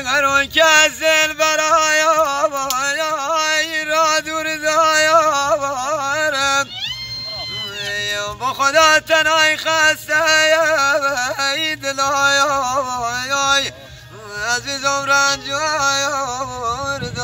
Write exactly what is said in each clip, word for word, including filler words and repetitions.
گرون که از دل برای آوای را دور دایاوارم با خدا تنهای خسته ای دلای آوای عزیزم رنج آورد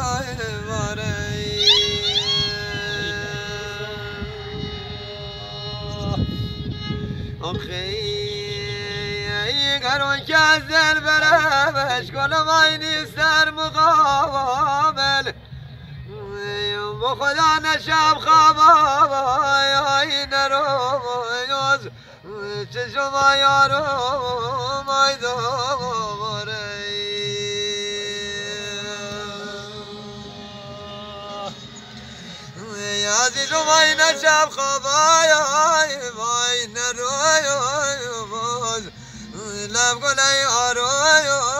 آخی گرون که از دل برمش کنم اینی سر مقابل با خدا نشم خواب آی نروز چشم یارم آی دوباره عزیزم آی نشم خواب آی آی نروز لب گل یارم